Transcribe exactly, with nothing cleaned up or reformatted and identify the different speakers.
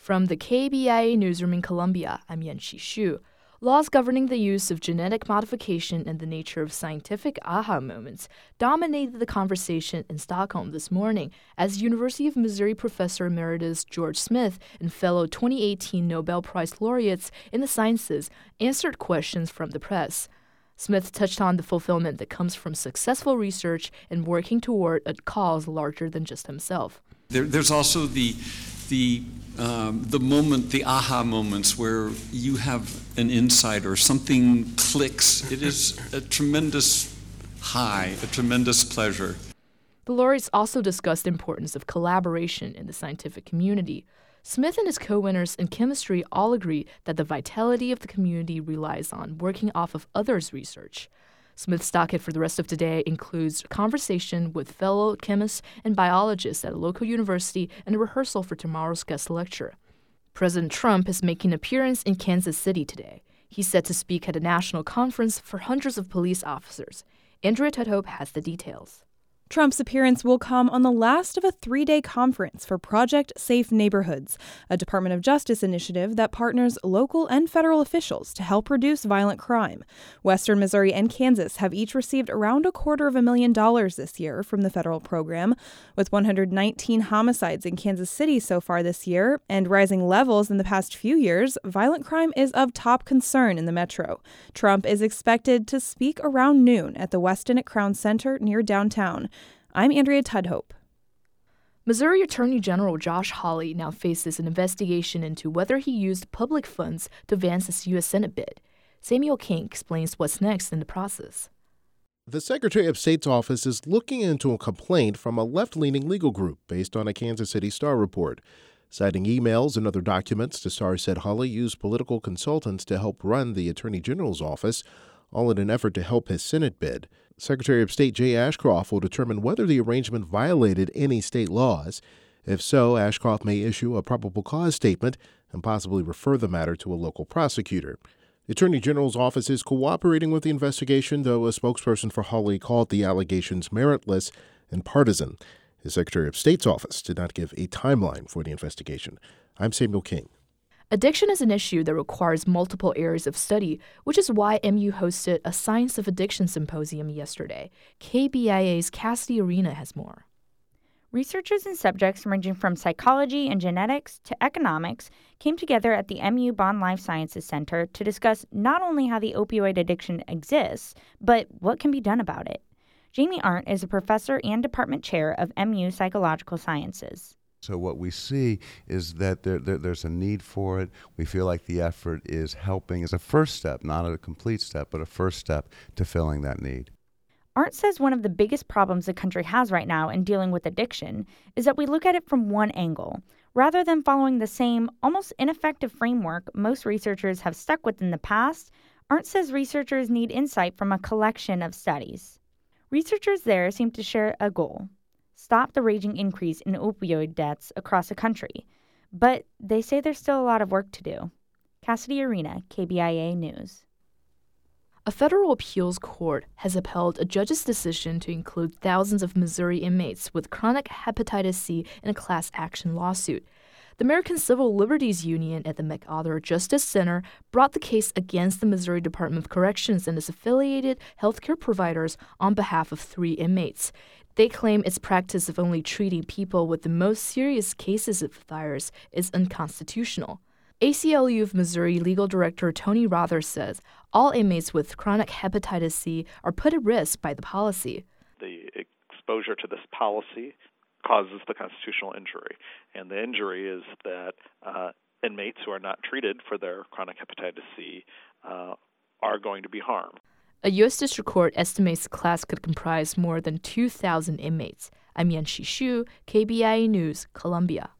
Speaker 1: From the K B I A newsroom in Colombia, I'm Yanqi Xu. Laws governing the use of genetic modification and the nature of scientific aha moments dominated the conversation in Stockholm this morning as University of Missouri Professor Emeritus George Smith and fellow twenty eighteen Nobel Prize laureates in the sciences answered questions from the press. Smith touched on the fulfillment that comes from successful research and working toward a cause larger than just himself.
Speaker 2: There, there's also the the um, the moment, the aha moments where you have an insight or something clicks. It is a tremendous high, a tremendous pleasure.
Speaker 1: The laureates also discussed the importance of collaboration in the scientific community. Smith and his co-winners in chemistry all agree that the vitality of the community relies on working off of others' research. Smith's docket for the rest of today includes a conversation with fellow chemists and biologists at a local university and a rehearsal for tomorrow's guest lecture. President Trump is making an appearance in Kansas City today. He's set to speak at a national conference for hundreds of police officers. Andrea Tudhope has the details.
Speaker 3: Trump's appearance will come on the last of a three-day conference for Project Safe Neighborhoods, a Department of Justice initiative that partners local and federal officials to help reduce violent crime. Western Missouri and Kansas have each received around a quarter of a million dollars this year from the federal program. With one hundred nineteen homicides in Kansas City so far this year and rising levels in the past few years, violent crime is of top concern in the metro. Trump is expected to speak around noon at the Westin at Crown Center near downtown. I'm Andrea Tudhope.
Speaker 1: Missouri Attorney General Josh Hawley now faces an investigation into whether he used public funds to advance his U S Senate bid. Samuel King explains what's next in the process.
Speaker 4: The Secretary of State's office is looking into a complaint from a left-leaning legal group based on a Kansas City Star report. Citing emails and other documents, the Star said Hawley used political consultants to help run the Attorney General's office, all in an effort to help his Senate bid. Secretary of State Jay Ashcroft will determine whether the arrangement violated any state laws. If so, Ashcroft may issue a probable cause statement and possibly refer the matter to a local prosecutor. The Attorney General's office is cooperating with the investigation, though a spokesperson for Hawley called the allegations meritless and partisan. The Secretary of State's office did not give a timeline for the investigation. I'm Samuel King.
Speaker 1: Addiction is an issue that requires multiple areas of study, which is why M U hosted a Science of Addiction symposium yesterday. K B I A's Cassidy Arena has more.
Speaker 5: Researchers and subjects ranging from psychology and genetics to economics came together at the M U Bond Life Sciences Center to discuss not only how the opioid addiction exists, but what can be done about it. Jamie Arndt is a professor and department chair of M U Psychological Sciences.
Speaker 6: So what we see is that there, there, there's a need for it. We feel like the effort is helping as a first step, not a complete step, but a first step to filling that need.
Speaker 5: Arndt says one of the biggest problems the country has right now in dealing with addiction is that we look at it from one angle. Rather than following the same, almost ineffective framework most researchers have stuck with in the past, Arndt says researchers need insight from a collection of studies. Researchers there seem to share a goal: stop the raging increase in opioid deaths across the country. But they say there's still a lot of work to do. Cassidy Arena, K B I A News.
Speaker 1: A federal appeals court has upheld a judge's decision to include thousands of Missouri inmates with chronic hepatitis C in a class action lawsuit. The American Civil Liberties Union at the MacArthur Justice Center brought the case against the Missouri Department of Corrections and its affiliated healthcare providers on behalf of three inmates. They claim its practice of only treating people with the most serious cases of the virus is unconstitutional. A C L U of Missouri legal director Tony Rother says all inmates with chronic hepatitis C are put at risk by the policy.
Speaker 7: The exposure to this policy causes the constitutional injury, and the injury is that uh, inmates who are not treated for their chronic hepatitis C uh, are going to be harmed.
Speaker 1: A U S district court estimates the class could comprise more than two thousand inmates. I'm Yanqi Xu, K B I A News, Columbia.